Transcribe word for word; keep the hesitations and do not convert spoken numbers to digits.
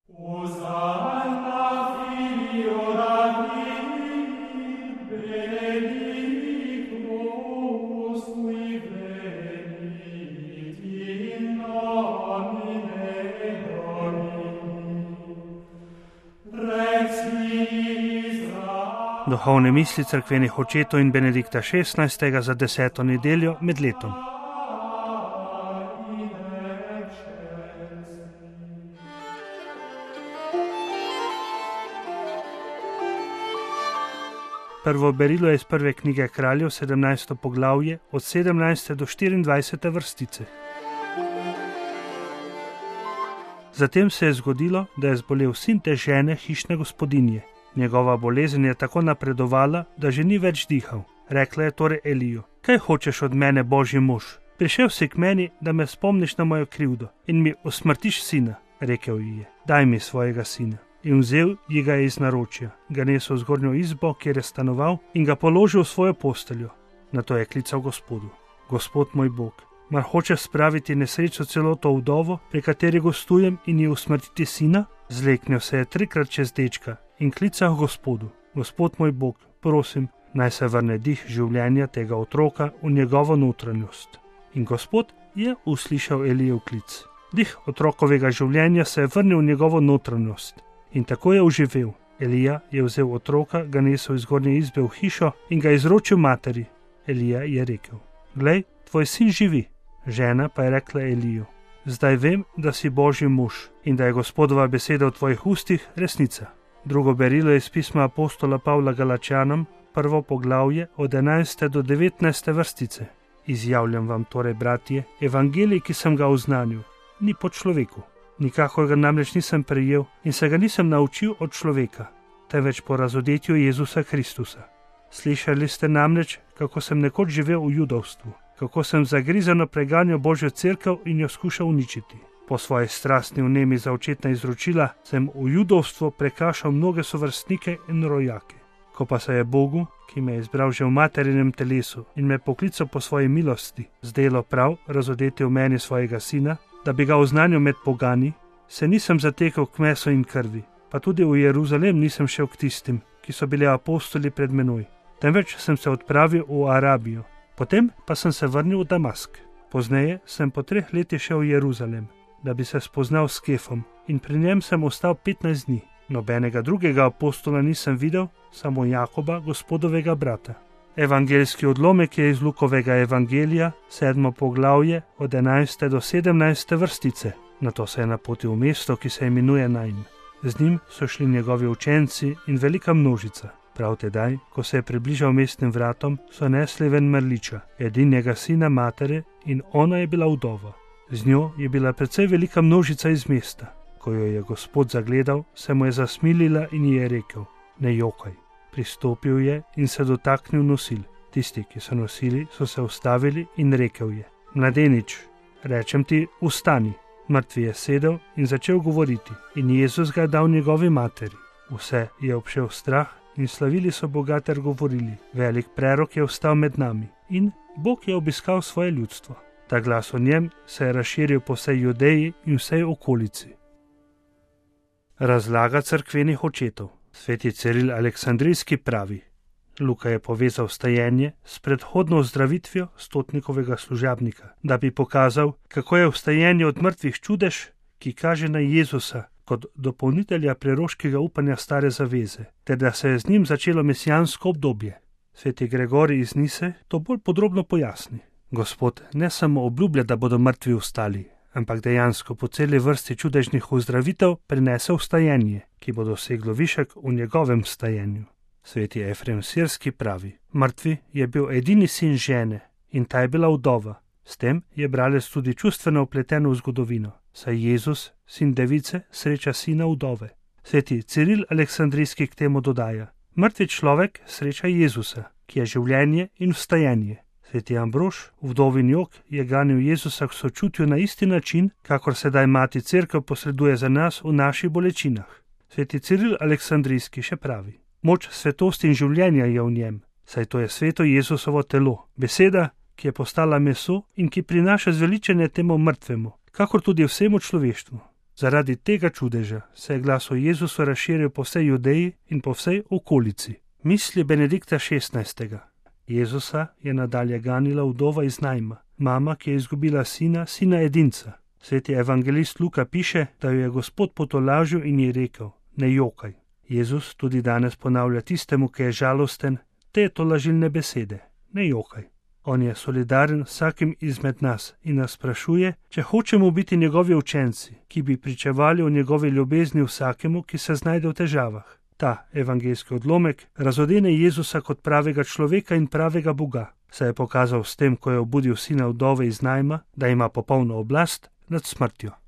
Duhovne misli cerkvenih očetov in Benedikta šestnajstega za deseto nedeljo med letom. Prvo berilo je iz prve knjige Kraljev, sedemnajsto poglavje, od sedemnajste do štiriindvajsete vrstice. Zatem se je zgodilo, da je zbolel sin te žene hišne gospodinje. Njegova bolezen je tako napredovala, da že ni več dihal. Rekla je torej Eliju: kaj hočeš od mene, Božji mož? Prišel si k meni, da me spomniš na mojo krivdo in mi usmrtiš sina. Rekel ji je: daj mi svojega sina. In vzel ji ga iz naročja, ga nesel v zgornjo izbo, kjer je stanoval, in ga položil v svojo posteljo. Nato je klical Gospodu: Gospod moj Bog, mar hočeš spraviti nesrečo celo to vdovo, pri kateri gostujem, in ji usmrtiti sina? Zleknil se je trikrat čez dečka in klical Gospodu: Gospod moj Bog, prosim, naj se vrne dih življenja tega otroka v njegovo notranjost. In Gospod je uslišal Elijev klic. Dih otrokovega življenja se je vrnil v njegovo notranjost in tako je oživel. Elija je vzel otroka, ga nesel iz zgornje izbe v hišo in ga izročil materi. Elija je rekel: glej, tvoj sin živi. Žena pa je rekla Eliju: zdaj vem, da si Božji mož in da je Gospodova beseda v tvojih ustih resnica. Drugo berilo je iz pisma apostola Pavla Galačanom, prvo poglavje, od enajste do devetnajste vrstice. Izjavljam vam torej, bratje, evangelij, ki sem ga oznanil, ni po človeku. Nikakor ga namreč nisem prejel in se ga nisem naučil od človeka, temveč po razodetju Jezusa Kristusa. Slišali ste namreč, kako sem nekoč živel v judovstvu, kako sem zagrizeno preganjal Božjo cerkev in jo skušal uničiti. Po svoji strastni vnemi za očetna izročila sem v judovstvo prekašal mnoge sovrstnike in rojake. Ko pa se je Bogu, ki me je izbral že v materinem telesu in me poklical po svoji milosti, zdelo prav razodeti v meni svojega sina, da bi ga oznanil med pogani, se nisem zatekel k mesu in krvi, pa tudi v Jeruzalem nisem šel k tistim, ki so bili apostoli pred menoj, temveč sem se odpravil v Arabijo, potem pa sem se vrnil v Damask. Pozneje sem po treh letih šel v Jeruzalem, da bi se spoznal s Kefom, in pri njem sem ostal petnajst dni. Nobenega drugega apostola nisem videl, samo Jakoba, Gospodovega brata. Evangeljski odlomek je iz Lukovega evangelija, sedmo poglavje, od enajste do sedemnajste vrstice. Nato se je napotil v mesto, ki se imenuje Nain. Z njim so šli njegovi učenci in velika množica. Prav tedaj, ko se je približal mestnim vratom, so nesli ven mrliča, edinega sina matere, in ona je bila vdova. Z njo je bila precej velika množica iz mesta. Ko jo je Gospod zagledal, se mu je zasmilila in ji je rekel: ne jokaj. Pristopil je in se dotaknil nosil. Tisti, ki so nosili, so se ustavili in rekel je: mladenič, rečem ti, vstani. Mrtvi je sedel in začel govoriti, in Jezus ga je dal njegovi materi. Vse je obšel strah in slavili so Boga ter govorili: velik prerok je vstal med nami in Bog je obiskal svoje ljudstvo. Ta glas o njem se je razširil po vsej Judeji in vsej okolici. Razlaga cerkvenih očetov. Sveti Ciril Aleksandrijski pravi: Luka je povezal vstajenje s predhodno ozdravitvijo stotnikovega služabnika, da bi pokazal, kako je vstajenje od mrtvih čudež, ki kaže na Jezusa kot dopolnitelja preroškega upanja stare zaveze, ter da se je z njim začelo mesijansko obdobje. Sveti Gregorij iz Nise to bolj podrobno pojasni. Gospod ne samo obljublja, da bodo mrtvi vstali, ampak dejansko po celi vrsti čudežnih ozdravitev prinese vstajenje, ki bo doseglo višek v njegovem vstajenju. Sveti Efrem Sirski pravi: mrtvi je bil edini sin žene in ta je bila vdova. S tem je bralec tudi čustveno vpleten v zgodovino, saj Jezus, sin device, sreča sina vdove. Sveti Ciril Aleksandrijski k temu dodaja: mrtvi človek sreča Jezusa, ki je življenje in vstajenje. Sveti Ambrož, vdovin jok, je ganil Jezusa k sočutju na isti način, kakor sedaj mati cerkev posreduje za nas v naših bolečinah. Sveti Ciril Aleksandrijski še pravi: moč svetosti in življenja je v njem, saj to je sveto Jezusovo telo, beseda, ki je postala meso in ki prinaša zveličenje temu mrtvemu, kakor tudi vsemu človeštvu. Zaradi tega čudeža se je glas o Jezusu razširil po vsej Judeji in po vsej okolici. Misli Benedikta šestnajstega. Jezusa je nadalje ganila vdova iz Najma, mama, ki je izgubila sina, sina edinca. Sveti evangelist Luka piše, da jo je Gospod potolažil in ji rekel: ne jokaj. Jezus tudi danes ponavlja tistemu, ki je žalosten, te tolažilne besede: ne jokaj. On je solidaren vsakim izmed nas in nas sprašuje, če hočemo biti njegovi učenci, ki bi pričevali o njegovi ljubezni vsakemu, ki se znajde v težavah. Ta evangeljski odlomek razodene Jezusa kot pravega človeka in pravega Boga. Se je pokazal s tem, ko je obudil sina vdove iz Najma, da ima popolno oblast nad smrtjo.